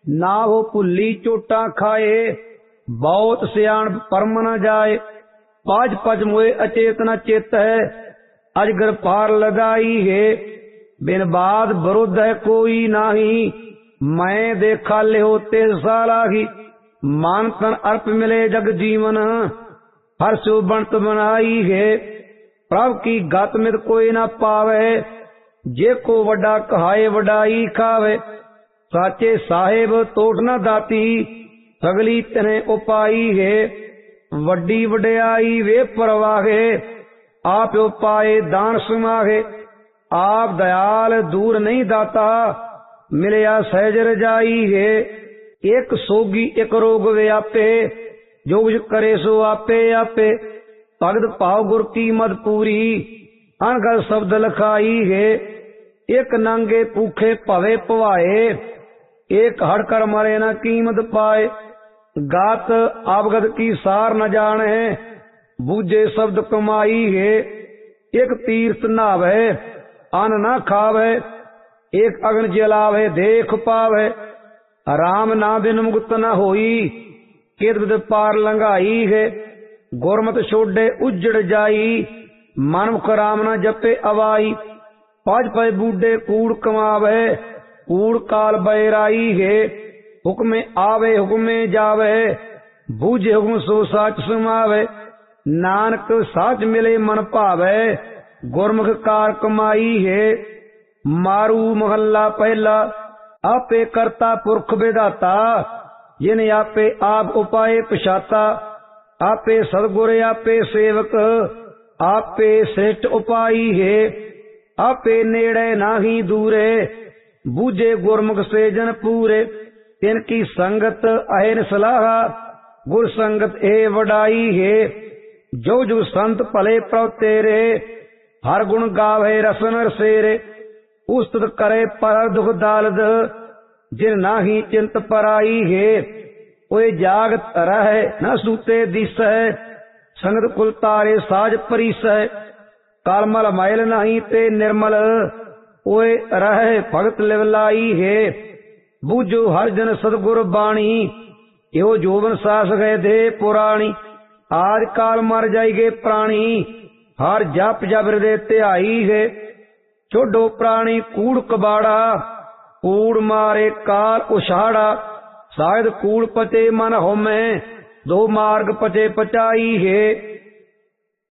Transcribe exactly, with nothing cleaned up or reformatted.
ना हो भुल्ली चोटा खाए, बहुत सियाण परम न जाए। पाज पज मोए अचेतना चित है, अजगर पार लगाई है। बिन बाद विरुद्ध है कोई नाही, मैं देखा लिहो तेज सालाही। मान तन अर्प मिले जग जीवन, हर सो बनत बनाई है। प्रभ की गत मित कोई ना पावे, जे को वड्डा कहाए वडाई खावे। साचे साहेब तोट न दाती, सगली तने उपाई है। वड्डी वड्याई वे परवाहे, आप उपाए दान सुमाहे। आप दयाल दूर नहीं दाता, मिलया सहज रजाई है। एक सोगी एक रोग व्यापे, जो कुछ करे सो आपे आपे। भगत भाव गुर की मद पूरी, अनगढ़ शब्द लखाई है। एक नांगे भूखे भवे पवाए, एक हड़कर मरे न कीमत पाए। गात आवगत की सार न जाने, बूझे शब्द कमाई है। एक तीर्थ नावे अन्न न खावे, एक अग्न जलावे देख पावे। राम ना बिन मुक्त न होई, कित बिद पार लंघाई है। गुरमत छोड़े उजड़ जाई, मनमुख राम न जपे अवाई। पज पज बूढ़े कूड़ कमावे, कूड़ काल बैराई है। हुक्मे आवे हुक्मे जावे, बूझे हुक्म सो साच सुमावे। नानक साच मिले मन भावे, गुरमुख कार कमाई है। मारू महल्ला पहला, आपे करता पुरख विधाता। जिन आपे आप उपाय पछाता, आपे सदगुर आपे सेवक। आपे श्रेष्ठ उपाई है, आपे नेड़े नाही दूरे। बूझे गुरमुख से जन पूरे, तिनकी संगत अहिन सलाहा। गुर संगत ए वडाई है, जो जो संत भले प्रभ तेरे। हर गुण गावे रसन रसेरे, उस्तत करे पर दुख दालद। जिन नाही चिंत पराई है, ओए जागत रहे न सूते दिस है। संगत कुल तारे साज परिस है, कालमल मैल नहीं ते निर्मल। ओए रहे भगत लिवलाई है, बूझो हर जन सदगुर बाणी। यो जोवन सास गए दे पुराणी, आज काल मर जाएगे प्राणी। हर जप जप हृदय त्याई है, छोडो प्राणी कूड़ कबाड़ा। कूड़ मारे काल उछाड़ा, शायद कूड़ पचे मन होमे। दो मार्ग पचे पचाई है,